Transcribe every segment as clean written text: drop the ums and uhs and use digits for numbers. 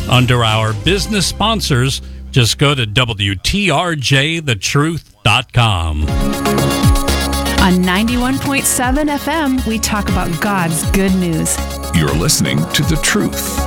Under our business sponsors, just go to WTRJTheTruth.com. On 91.7 FM, we talk about God's good news. You're listening to The Truth.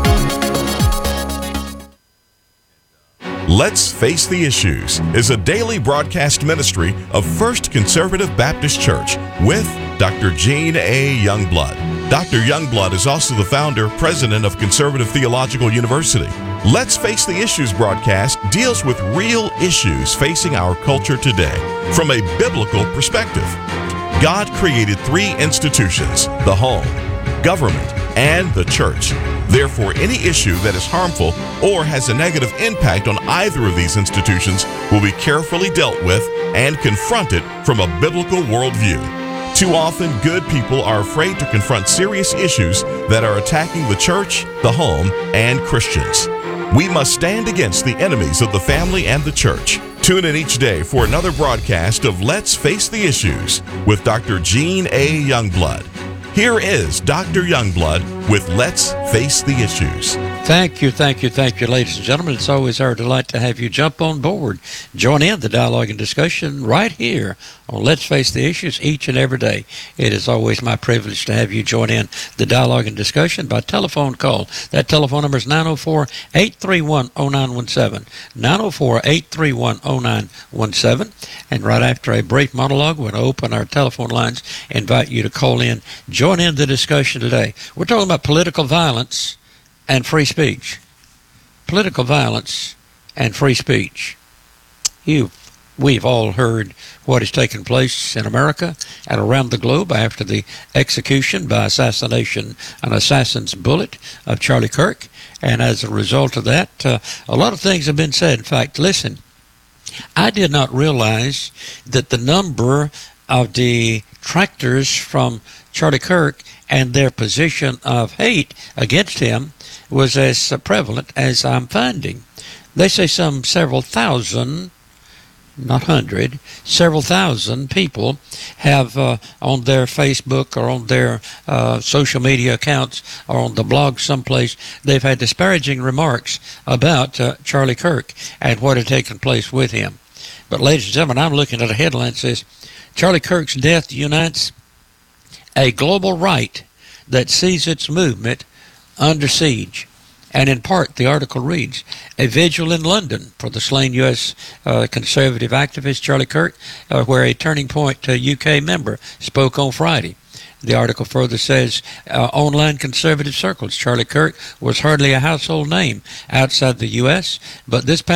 Let's Face the Issues is a daily broadcast ministry of First Conservative Baptist Church with Dr. Gene A. Youngblood. Dr. Youngblood is also the founder, president of Conservative Theological University. Let's Face the Issues broadcast deals with real issues facing our culture today from a biblical perspective. God created three institutions: the home, government, and the church. Therefore, any issue that is harmful or has a negative impact on either of these institutions will be carefully dealt with and confronted from a biblical worldview. Too often, good people are afraid to confront serious issues that are attacking the church, the home, and Christians. We must stand against the enemies of the family and the church. Tune in each day for another broadcast of Let's Face the Issues with Dr. Gene A. Youngblood. Here is Dr. Youngblood with Let's Face the Issues. Thank you, ladies and gentlemen. It's always our delight to have you jump on board. Join in the dialogue and discussion right here on Let's Face the Issues each and every day. It is always my privilege to have you join in the dialogue and discussion by telephone call. That telephone number is 904-831-0917, 904-831-0917. And right after a brief monologue, we're going to open our telephone lines, invite you to call in, join in the discussion today. We're talking about political violence and free speech. Political violence and free speech. We've all heard what has taken place in America and around the globe after the execution by assassination, an assassin's bullet of Charlie Kirk. And as a result of that, a lot of things have been said. In fact, listen, I did not realize that the number of detractors from Charlie Kirk and their position of hate against him was as prevalent as I'm finding. They say several thousand, not hundred, several thousand people have on their Facebook or on their social media accounts or on the blog someplace, they've had disparaging remarks about Charlie Kirk and what had taken place with him. But ladies and gentlemen, I'm looking at a headline that says, Charlie Kirk's death unites a global right that sees its movement under siege. And in part, the article reads, a vigil in London for the slain U.S. conservative activist Charlie Kirk, where a Turning Point UK member spoke on Friday. The article further says, online conservative circles, Charlie Kirk was hardly a household name outside the U.S., but the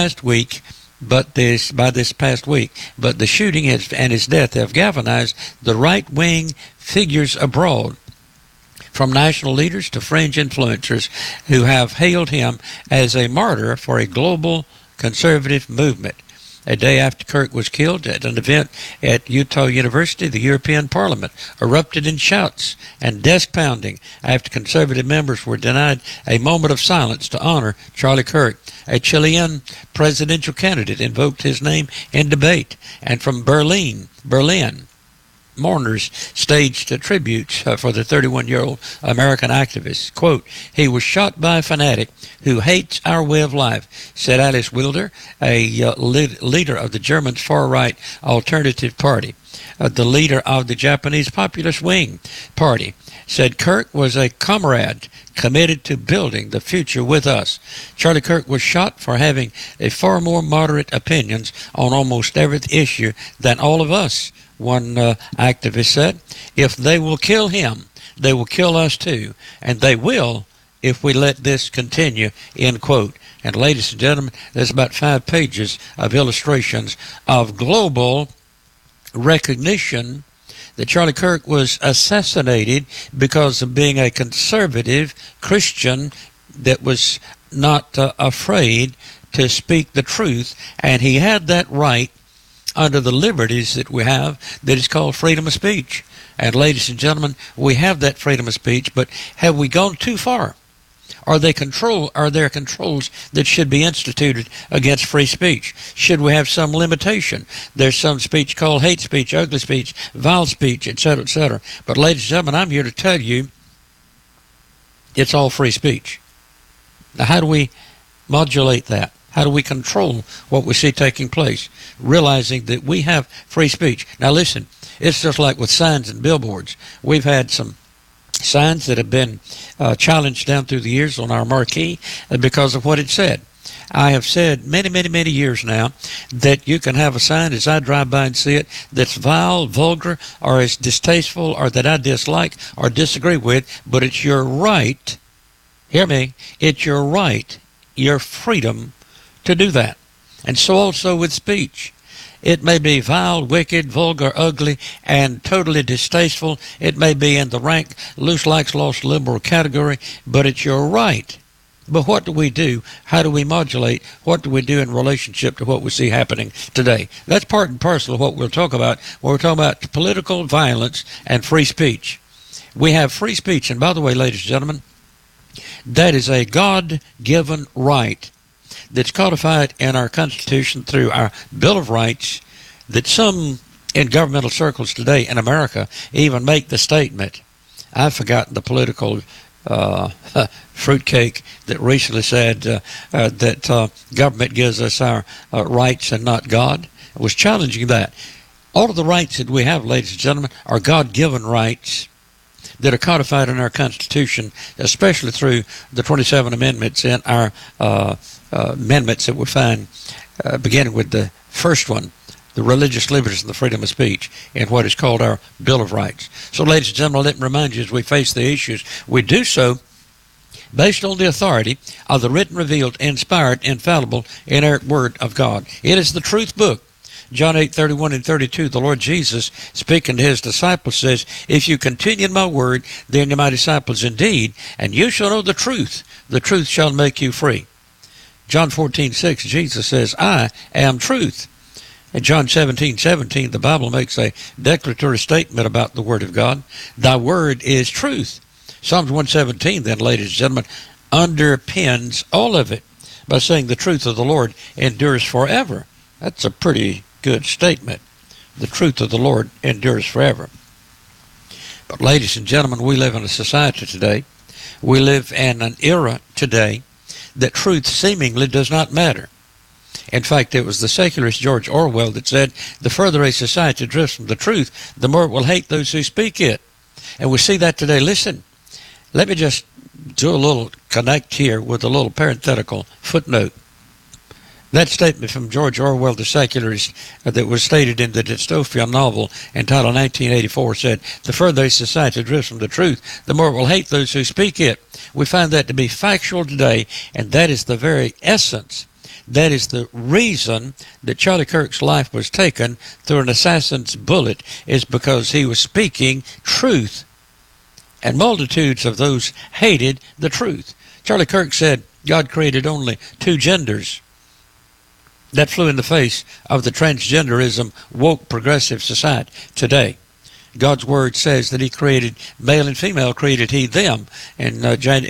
shooting and his death have galvanized the right-wing figures abroad, from national leaders to fringe influencers who have hailed him as a martyr for a global conservative movement. A day after Kirk was killed at an event at Utah University, the European Parliament erupted in shouts and desk pounding after conservative members were denied a moment of silence to honor Charlie Kirk. A Chilean presidential candidate invoked his name in debate, and from Berlin, mourners staged tributes for the 31-year-old American activist. Quote, he was shot by a fanatic who hates our way of life, said Alice Wilder, a leader of the German far-right Alternative Party. The leader of the Japanese Populist Wing Party said Kirk was a comrade committed to building the future with us. Charlie Kirk was shot for having a far more moderate opinions on almost every issue than all of us, one activist said. If they will kill him, they will kill us too, and they will if we let this continue, end quote. And ladies and gentlemen, there's about 5 pages of illustrations of global recognition that Charlie Kirk was assassinated because of being a conservative Christian that was not afraid to speak the truth, and he had that right under the liberties that we have that is called freedom of speech. And ladies and gentlemen, we have that freedom of speech, but have we gone too far? Are there controls that should be instituted against free speech? Should we have some limitation? There's some speech called hate speech, ugly speech, vile speech, etc., etc. But ladies and gentlemen, I'm here to tell you it's all free speech. Now, how do we modulate that? How do we control what we see taking place, realizing that we have free speech? Now, listen, it's just like with signs and billboards. We've had some signs that have been challenged down through the years on our marquee because of what it said. I have said many years now that you can have a sign as I drive by and see it that's vile, vulgar, or is distasteful, or that I dislike or disagree with, but it's your right, hear me, it's your right, your freedom to do that. And so also with speech. It may be vile, wicked, vulgar, ugly, and totally distasteful. It may be in the rank, loose likes lost liberal category, but it's your right. But what do we do? How do we modulate? What do we do in relationship to what we see happening today? That's part and parcel of what we'll talk about when we're talking about political violence and free speech. We have free speech, and by the way, ladies and gentlemen, that is a God-given right that's codified in our Constitution through our Bill of Rights, that some in governmental circles today in America even make the statement. I've forgotten the political fruitcake that recently said that government gives us our rights and not God. I was challenging that. All of the rights that we have, ladies and gentlemen, are God-given rights that are codified in our Constitution, especially through the 27 amendments in our amendments that we find, beginning with the first one, the religious liberties and the freedom of speech, in what is called our Bill of Rights. So, ladies and gentlemen, let me remind you, as we face the issues, we do so based on the authority of the written, revealed, inspired, infallible, inerrant Word of God. It is the truth book. John 8:31 and 32, the Lord Jesus, speaking to his disciples, says, "If you continue in my word, then you're my disciples indeed, and you shall know the truth. The truth shall make you free." John 14:6, Jesus says, "I am truth." In John 17:17, the Bible makes a declaratory statement about the Word of God. Thy word is truth. Psalms 117, then, ladies and gentlemen, underpins all of it by saying the truth of the Lord endures forever. That's a pretty good statement. The truth of the Lord endures forever. But, ladies and gentlemen, we live in a society today. We live in an era today that truth seemingly does not matter. In fact, it was the secularist George Orwell that said, the further a society drifts from the truth, the more it will hate those who speak it. And we see that today. Listen, let me just do a little connect here with a little parenthetical footnote. That statement from George Orwell, the secularist, that was stated in the dystopian novel entitled 1984 said, the further a society drifts from the truth, the more it will hate those who speak it. We find that to be factual today, and that is the very essence. That is the reason that Charlie Kirk's life was taken through an assassin's bullet, is because he was speaking truth. And multitudes of those hated the truth. Charlie Kirk said God created only two genders. That flew in the face of the transgenderism woke progressive society today. God's word says that he created male and female, created he them in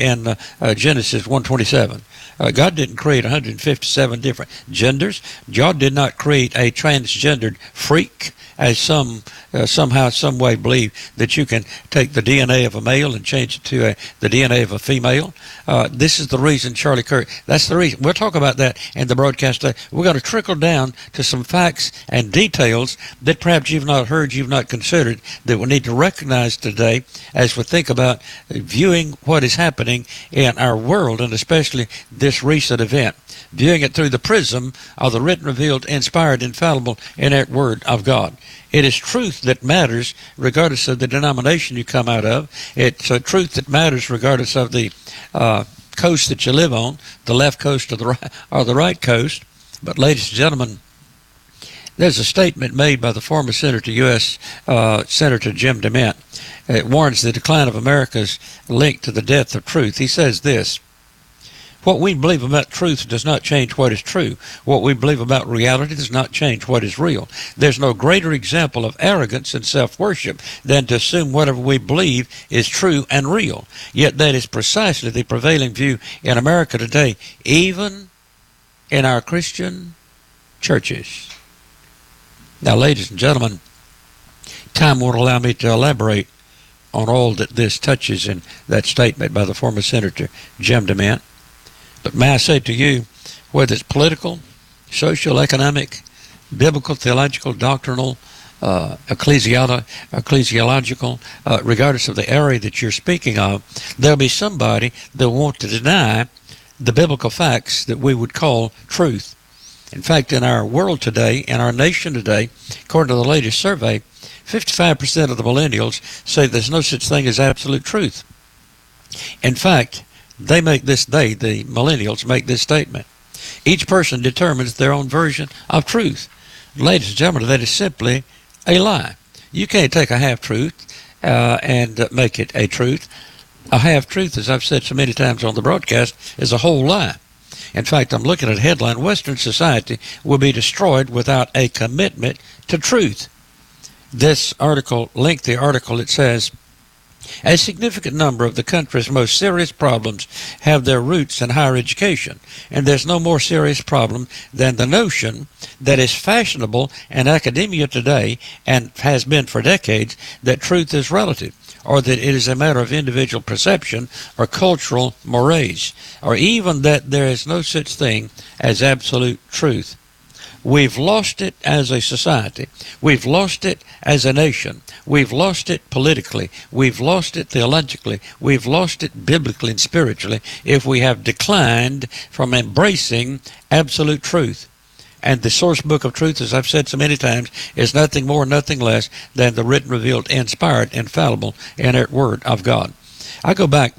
Genesis 1:27. God didn't create 157 different genders. God did not create a transgendered freak, as some somehow, some way believe that you can take the DNA of a male and change it to the DNA of a female. This is the reason Charlie Kirk, that's the reason. We'll talk about that in the broadcast today. We're going to trickle down to some facts and details that perhaps you've not heard, you've not considered, that we need to recognize today as we think about viewing what is happening in our world, and especially this recent event. Viewing it through the prism of the written, revealed, inspired, infallible, inerrant Word of God. It is truth that matters regardless of the denomination you come out of. It's a truth that matters regardless of the coast that you live on, the left coast or the right coast. But, ladies and gentlemen, there's a statement made by the former Senator, U.S. Senator Jim DeMint. It warns the decline of America's link to the death of truth. He says this: what we believe about truth does not change what is true. What we believe about reality does not change what is real. There's no greater example of arrogance and self-worship than to assume whatever we believe is true and real. Yet that is precisely the prevailing view in America today, even in our Christian churches. Now, ladies and gentlemen, time won't allow me to elaborate on all that this touches in that statement by the former Senator Jim DeMint. But may I say to you, whether it's political, social, economic, biblical, theological, doctrinal, ecclesiological, regardless of the area that you're speaking of, there'll be somebody that will want to deny the biblical facts that we would call truth. In fact, in our world today, in our nation today, according to the latest survey, 55% of the millennials say there's no such thing as absolute truth. In fact, the millennials make this statement. Each person determines their own version of truth. Ladies and gentlemen, that is simply a lie. You can't take a half-truth and make it a truth. A half-truth, as I've said so many times on the broadcast, is a whole lie. In fact, I'm looking at a headline, Western society will be destroyed without a commitment to truth. This article, lengthy article, it says, a significant number of the country's most serious problems have their roots in higher education, and there's no more serious problem than the notion that is fashionable in academia today and has been for decades that truth is relative, or that it is a matter of individual perception or cultural mores, or even that there is no such thing as absolute truth. We've lost it as a society. We've lost it as a nation. We've lost it politically. We've lost it theologically. We've lost it biblically and spiritually if we have declined from embracing absolute truth. And the source book of truth, as I've said so many times, is nothing more, nothing less than the written, revealed, inspired, infallible, inerrant Word of God. I go back,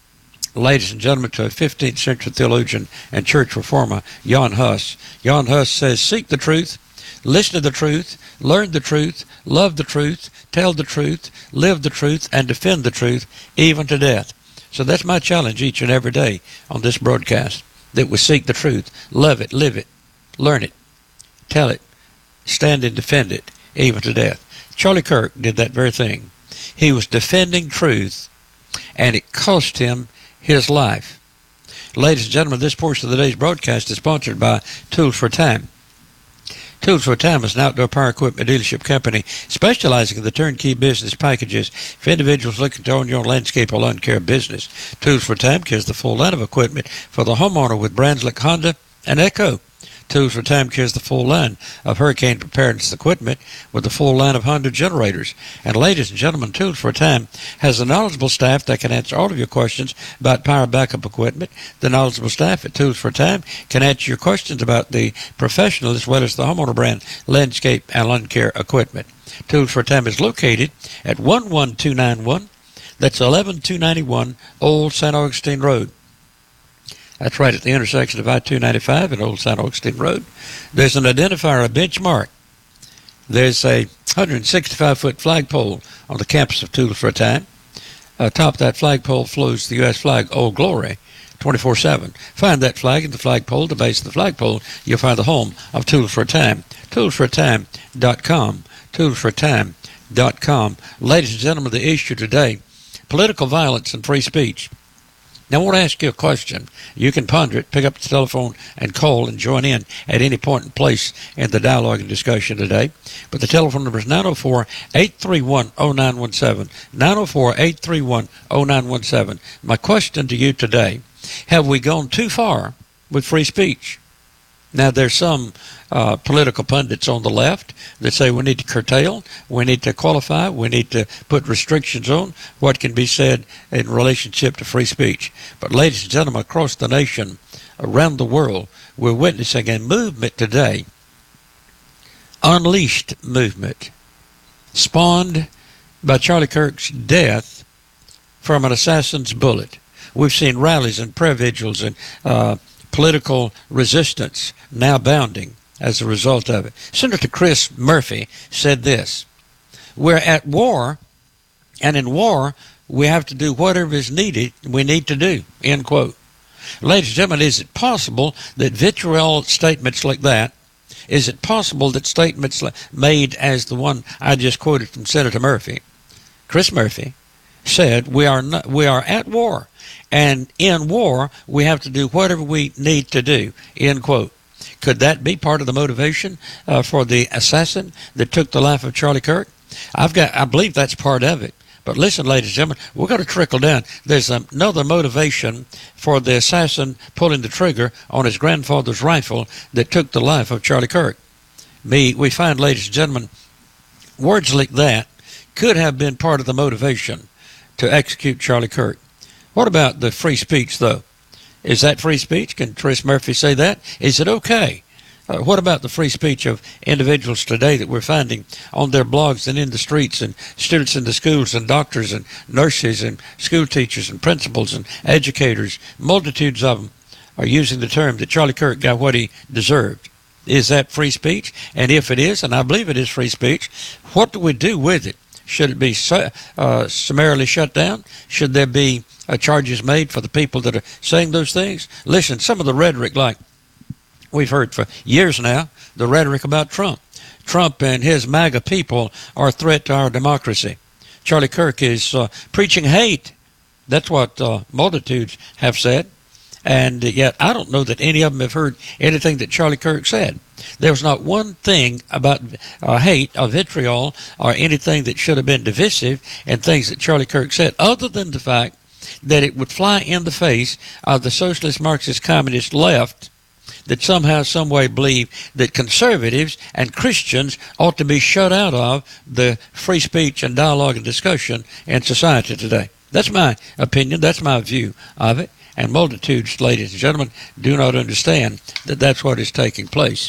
ladies and gentlemen, to a 15th century theologian and church reformer, Jan Hus. Jan Hus says, seek the truth, listen to the truth, learn the truth, love the truth, tell the truth, live the truth, and defend the truth, even to death. So that's my challenge each and every day on this broadcast, that we seek the truth, love it, live it, learn it, tell it, stand and defend it, even to death. Charlie Kirk did that very thing. He was defending truth, and it cost him his life. Ladies and gentlemen, this portion of the day's broadcast is sponsored by Tools for Time. Tools for Time is an outdoor power equipment dealership company specializing in the turnkey business packages for individuals looking to own your own landscape or lawn care business. Tools for Time carries the full line of equipment for the homeowner with brands like Honda and Echo. Tools for Time carries the full line of hurricane preparedness equipment with the full line of Honda generators. And ladies and gentlemen, Tools for Time has a knowledgeable staff that can answer all of your questions about power backup equipment. The knowledgeable staff at Tools for Time can answer your questions about the professional as well as the homeowner brand landscape and lawn care equipment. Tools for Time is located at 11291. That's 11291 Old St. Augustine Road. That's right at the intersection of I-295 and Old St. Augustine Road. There's an identifier, a benchmark. There's a 165-foot flagpole on the campus of Tools for a Time. Atop that flagpole floats the U.S. flag, Old Glory, 24/7. Find that flag in the flagpole. At the base of the flagpole, you'll find the home of Tools for a Time. ToolsForATime.com. ToolsForATime.com. Ladies and gentlemen, the issue today, political violence and free speech. Now, I want to ask you a question. You can ponder it, pick up the telephone, and call and join in at any point and place in the dialogue and discussion today. But the telephone number is 904-831-0917. 904-831-0917. My question to you today, have we gone too far with free speech? Now, there's some political pundits on the left that say we need to curtail, we need to qualify, we need to put restrictions on what can be said in relationship to free speech. But ladies and gentlemen, across the nation, around the world, we're witnessing a movement today, unleashed movement, spawned by Charlie Kirk's death from an assassin's bullet. We've seen rallies and prayer vigils and political resistance now bounding as a result of it. Senator Chris Murphy said this: we're at war, and in war we have to do whatever is needed, we need to do, end quote. Ladies and gentlemen, is it possible that vitriol statements like that, is it possible that statements made as the one I just quoted from Senator Murphy, Chris Murphy, said we are at war, and in war we have to do whatever we need to do, end quote. Could that be part of the motivation for the assassin that took the life of Charlie Kirk? I believe that's part of it. But listen, ladies and gentlemen, we're going to trickle down. There's another motivation for the assassin pulling the trigger on his grandfather's rifle that took the life of Charlie Kirk. We find, ladies and gentlemen, words like that could have been part of the motivation to execute Charlie Kirk. What about the free speech, though? Is that free speech? Can Tris Murphy say that? Is it okay? What about the free speech of individuals today that we're finding on their blogs and in the streets, and students in the schools and doctors and nurses and school teachers and principals and educators? Multitudes of them are using the term that Charlie Kirk got what he deserved. Is that free speech? And if it is, and I believe it is free speech, what do we do with it? Should it be summarily shut down? Should there be charges made for the people that are saying those things? Listen, some of the rhetoric, like we've heard for years now, the rhetoric about Trump. Trump and his MAGA people are a threat to our democracy. Charlie Kirk is preaching hate. That's what multitudes have said. And yet I don't know that any of them have heard anything that Charlie Kirk said. There was not one thing about hate or vitriol or anything that should have been divisive and things that Charlie Kirk said, other than the fact that it would fly in the face of the socialist, Marxist, communist left that somehow, some way believe that conservatives and Christians ought to be shut out of the free speech and dialogue and discussion in society today. That's my opinion. That's my view of it. And multitudes, ladies and gentlemen, do not understand that that's what is taking place.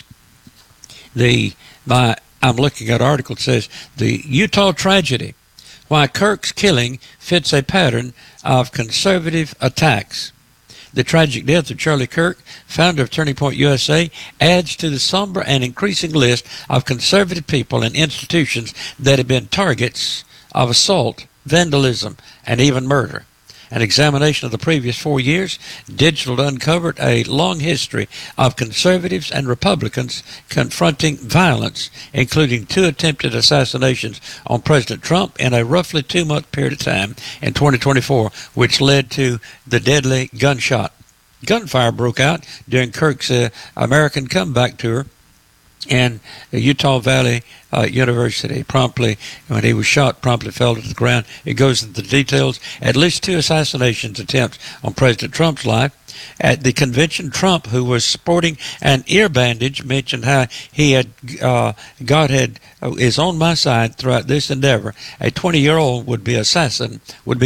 I'm looking at an article that says, the Utah tragedy, why Kirk's killing fits a pattern of conservative attacks. The tragic death of Charlie Kirk, founder of Turning Point USA, adds to the somber and increasing list of conservative people and institutions that have been targets of assault, vandalism, and even murder. An examination of the previous 4 years, Digital uncovered a long history of conservatives and Republicans confronting violence, including 2 attempted assassinations on President Trump in a roughly 2-month period of time in 2024, which led to the deadly gunshot. Gunfire broke out during Kirk's American Comeback Tour in Utah Valley University. Promptly, when he was shot, promptly fell to the ground. It goes into the details. At least 2 assassinations attempts on President Trump's life. At the convention, Trump, who was sporting an ear bandage, mentioned how he had God is on my side throughout this endeavor. A 20-year-old would-be assassin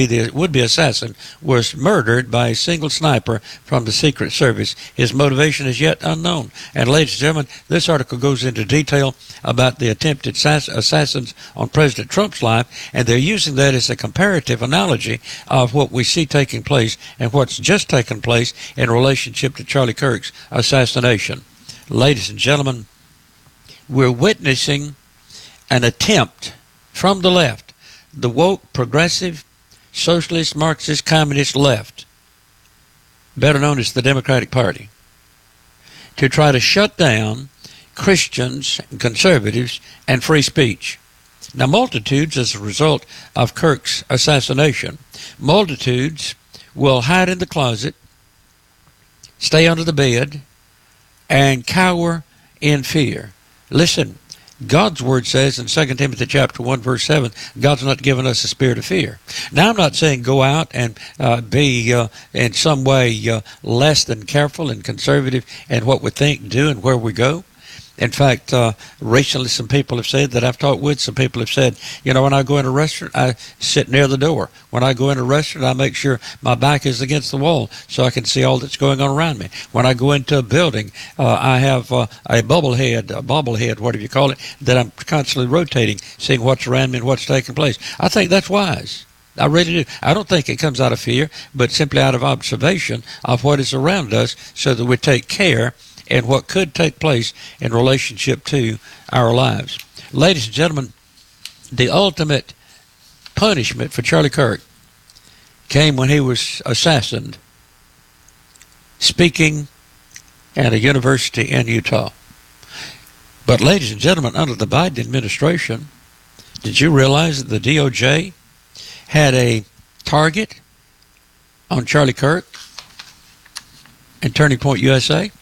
was murdered by a single sniper from the Secret Service. His motivation is yet unknown. And ladies and gentlemen, this article goes into detail about the attempted assassins on President Trump's life, and they're using that as a comparative analogy of what we see taking place and what's just taken place in relationship to Charlie Kirk's assassination. Ladies and gentlemen, we're witnessing an attempt from the left, the woke, progressive, socialist, Marxist, communist left, better known as the Democratic Party, to try to shut down Christians, conservatives, and free speech. Now, multitudes, as a result of Kirk's assassination, multitudes will hide in the closet, stay under the bed, and cower in fear. Listen, God's word says in 2 Timothy chapter 1, verse 7, God's not given us a spirit of fear. Now, I'm not saying go out and be in some way less than careful and conservative in what we think, do, and where we go. In fact, recently some people have said that I've talked with, some people have said, you know, when I go in a restaurant, I sit near the door. When I go in a restaurant, I make sure my back is against the wall so I can see all that's going on around me. When I go into a building, I have a bobblehead, whatever you call it, that I'm constantly rotating, seeing what's around me and what's taking place. I think that's wise. I really do. I don't think it comes out of fear, but simply out of observation of what is around us so that we take care and what could take place in relationship to our lives. Ladies and gentlemen, the ultimate punishment for Charlie Kirk came when he was assassinated, speaking at a university in Utah. But ladies and gentlemen, under the Biden administration, did you realize that the DOJ had a target on Charlie Kirk and Turning Point USA?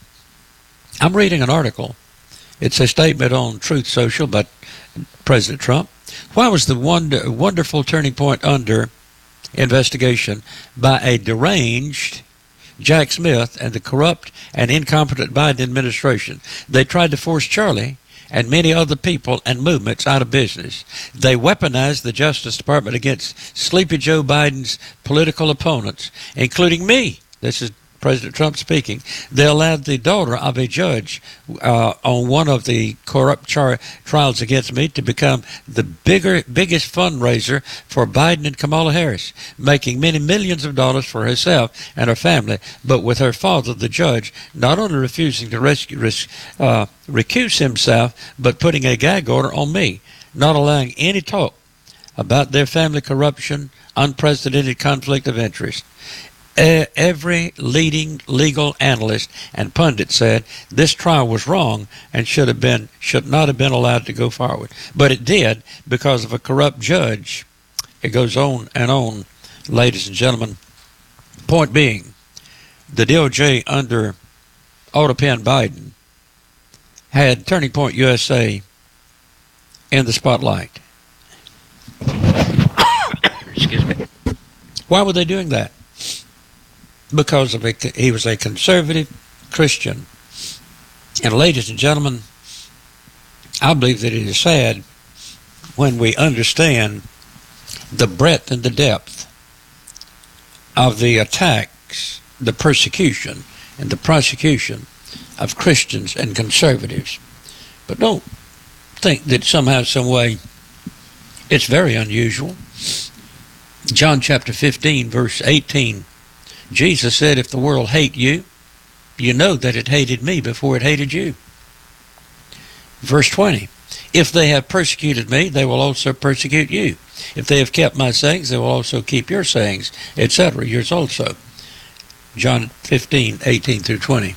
I'm reading an article. It's a statement on Truth Social by President Trump. Why was the wonderful Turning Point under investigation by a deranged Jack Smith and the corrupt and incompetent Biden administration? They tried to force Charlie and many other people and movements out of business. They weaponized the Justice Department against Sleepy Joe Biden's political opponents, including me. This is President Trump speaking. They allowed the daughter of a judge on one of the corrupt trials against me to become the biggest fundraiser for Biden and Kamala Harris, making many millions of dollars for herself and her family, but with her father, the judge, not only refusing to recuse himself, but putting a gag order on me, not allowing any talk about their family corruption, unprecedented conflict of interest. Every leading legal analyst and pundit said this trial was wrong and should not have been allowed to go forward. But it did because of a corrupt judge. It goes on and on, ladies and gentlemen. Point being, the DOJ under Autopen Biden had Turning Point USA in the spotlight. Excuse me. Why were they doing that? Because he was a conservative Christian. And ladies and gentlemen, I believe that it is sad when we understand the breadth and the depth of the attacks, the persecution, and the prosecution of Christians and conservatives. But don't think that somehow, some way, it's very unusual. John chapter 15, verse 18, Jesus said, if the world hate you, you know that it hated me before it hated you. Verse 20, if they have persecuted me, they will also persecute you. If they have kept my sayings, they will also keep your sayings, etc., yours also. John 15, 18 through 20.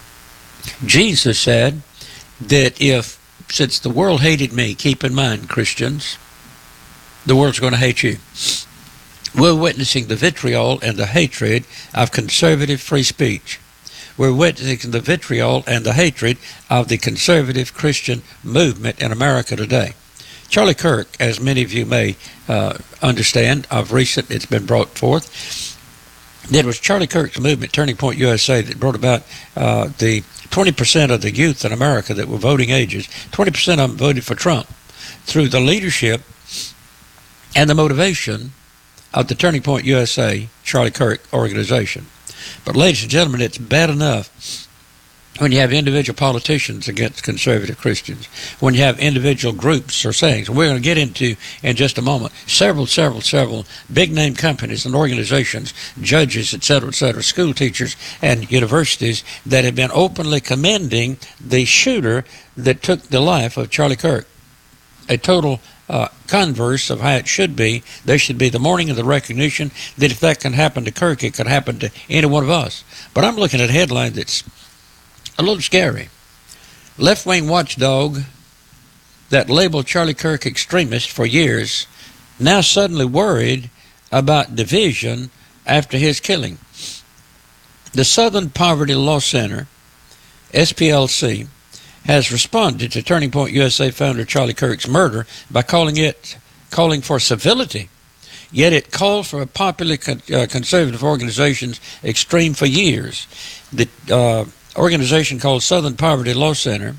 Jesus said that since the world hated me, keep in mind, Christians, the world's going to hate you. We're witnessing the vitriol and the hatred of conservative free speech. We're witnessing the vitriol and the hatred of the conservative Christian movement in America today. Charlie Kirk, as many of you may understand, of recent it's been brought forth, it was Charlie Kirk's movement, Turning Point USA, that brought about the 20% of the youth in America that were voting ages, 20% of them voted for Trump through the leadership and the motivation of the Turning Point USA, Charlie Kirk organization. But ladies and gentlemen, it's bad enough when you have individual politicians against conservative Christians, when you have individual groups or sayings. We're going to get into, in just a moment, several big-name companies and organizations, judges, etc., school teachers and universities that have been openly commending the shooter that took the life of Charlie Kirk. A total converse of how it should be. There should be the mourning of the recognition that if that can happen to Kirk, it could happen to any one of us. But I'm looking at a headline that's a little scary. Left-wing watchdog that labeled Charlie Kirk extremist for years, now suddenly worried about division after his killing. The Southern Poverty Law Center, SPLC, has responded to Turning Point USA founder Charlie Kirk's murder by calling for civility. Yet it called for a popular conservative organization's extreme for years. The organization called Southern Poverty Law Center,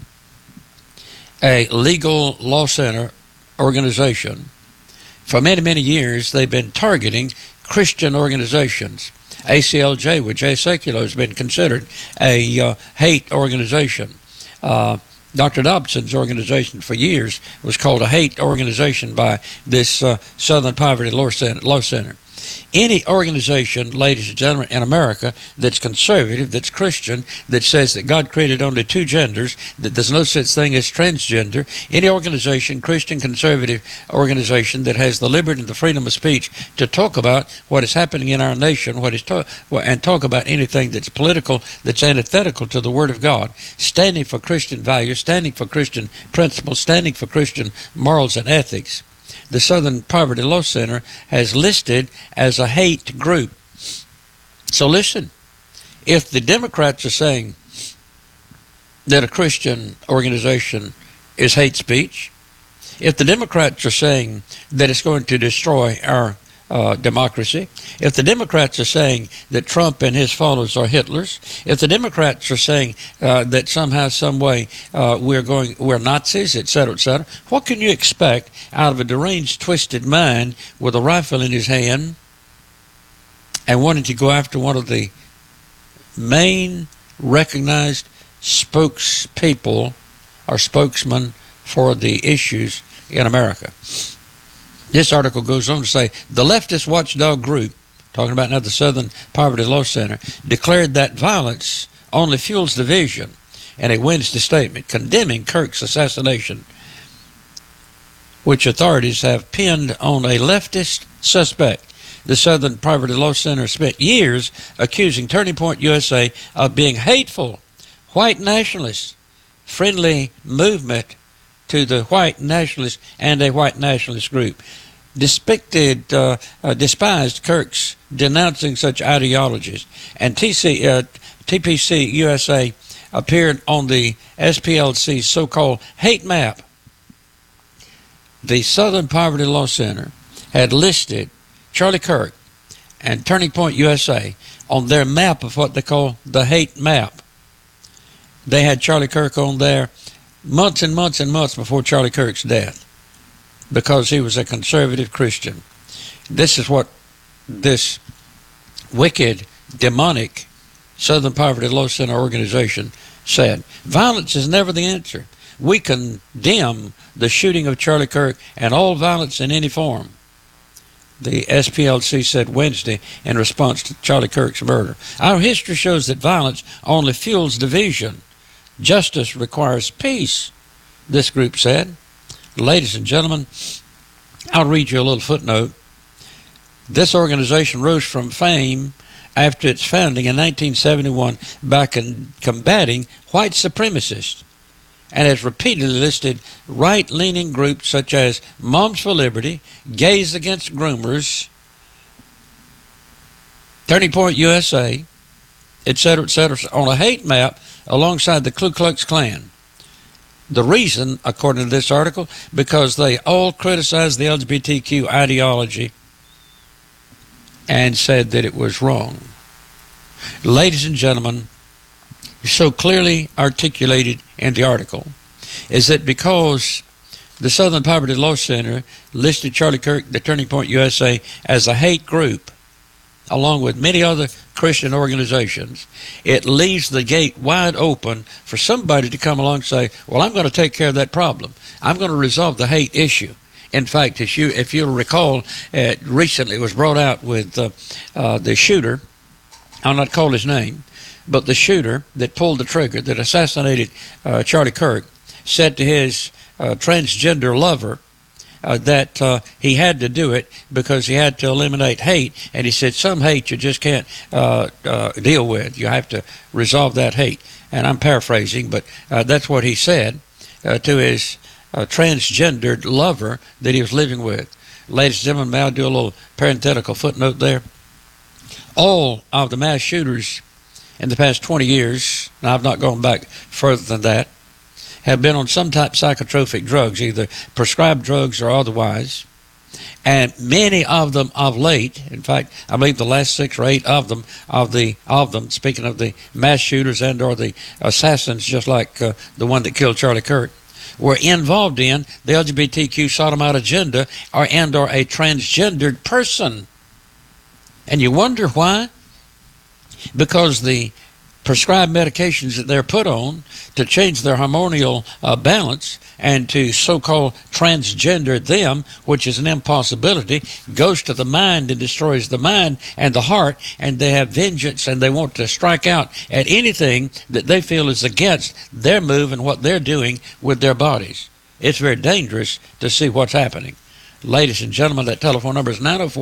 a legal law center organization. For many, many years, they've been targeting Christian organizations. ACLJ, with Jay Sekulow, has been considered a hate organization. Dr. Dobson's organization for years was called a hate organization by this Southern Poverty Law Center. Any organization, ladies and gentlemen, in America that's conservative, that's Christian, that says that God created only two genders, that there's no such thing as transgender, any organization, Christian conservative organization that has the liberty and the freedom of speech to talk about what is happening in our nation, and talk about anything that's political, that's antithetical to the Word of God, standing for Christian values, standing for Christian principles, standing for Christian morals and ethics, the Southern Poverty Law Center has listed as a hate group. So listen, if the Democrats are saying that a Christian organization is hate speech, If the Democrats are saying that it's going to destroy our democracy, if the Democrats are saying that Trump and his followers are Hitlers, if the Democrats are saying that somehow, some way we're Nazis, etc., what can you expect out of a deranged, twisted mind with a rifle in his hand and wanting to go after one of the main recognized spokespeople or spokesman for the issues in America? This article goes on to say the leftist watchdog group, talking about now the Southern Poverty Law Center, declared that violence only fuels division in a Wednesday statement condemning Kirk's assassination, which authorities have pinned on a leftist suspect. The Southern Poverty Law Center spent years accusing Turning Point USA of being hateful, white nationalist, friendly movement to the white nationalists and a white nationalist group. Despised Kirk's denouncing such ideologies. And TPC USA appeared on the SPLC's so-called hate map. The Southern Poverty Law Center had listed Charlie Kirk and Turning Point USA on their map of what they call the hate map. They had Charlie Kirk on there months and months and months before Charlie Kirk's death because he was a conservative Christian. This is what this wicked, demonic Southern Poverty Law Center organization said. Violence is never the answer. We condemn the shooting of Charlie Kirk and all violence in any form, the SPLC said Wednesday in response to Charlie Kirk's murder. Our history shows that violence only fuels division. Justice requires peace, this group said. Ladies and gentlemen, I'll read you a little footnote. This organization rose from fame after its founding in 1971 by combating white supremacists and has repeatedly listed right-leaning groups such as Moms for Liberty, Gays Against Groomers, Turning Point USA, etc., on a hate map alongside the Ku Klux Klan. The reason, according to this article, because they all criticized the LGBTQ ideology and said that it was wrong. Ladies and gentlemen, so clearly articulated in the article is that because the Southern Poverty Law Center listed Charlie Kirk, the Turning Point USA, as a hate group, along with many other Christian organizations, it leaves the gate wide open for somebody to come along and say, well, I'm going to take care of that problem. I'm going to resolve the hate issue. In fact, if you'll recall, recently it was brought out with the shooter, I'll not call his name, but the shooter that pulled the trigger, that assassinated Charlie Kirk, said to his transgender lover that he had to do it because he had to eliminate hate. And he said some hate you just can't deal with. You have to resolve that hate. And I'm paraphrasing, but that's what he said to his transgendered lover that he was living with. Ladies and gentlemen, may I do a little parenthetical footnote there? All of the mass shooters in the past 20 years, and I've not gone back further than that, have been on some type of psychotropic drugs, either prescribed drugs or otherwise. And many of them of late, in fact, I believe the last 6 or 8 of them, speaking of the mass shooters and or the assassins, just like the one that killed Charlie Kirk, were involved in the LGBTQ sodomite agenda or a transgendered person. And you wonder why? Because the prescribed medications that they're put on to change their hormonal balance and to so-called transgender them, which is an impossibility, goes to the mind and destroys the mind and the heart, and they have vengeance and they want to strike out at anything that they feel is against their move and what they're doing with their bodies. It's very dangerous to see what's happening. Ladies and gentlemen, that telephone number is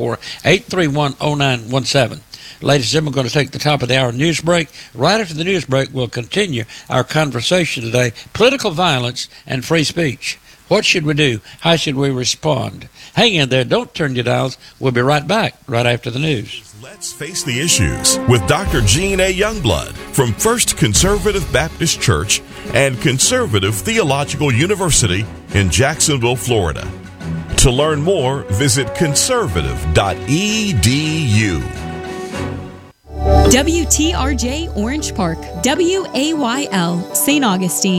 904-831-0917. Ladies and gentlemen, we're going to take the top of the hour news break. Right after the news break, we'll continue our conversation today, political violence and free speech. What should we do? How should we respond? Hang in there. Don't turn your dials. We'll be right back right after the news. Let's Face the Issues with Dr. Gene A. Youngblood from First Conservative Baptist Church and Conservative Theological University in Jacksonville, Florida. To learn more, visit conservative.edu. WTRJ Orange Park, WAYL, St. Augustine.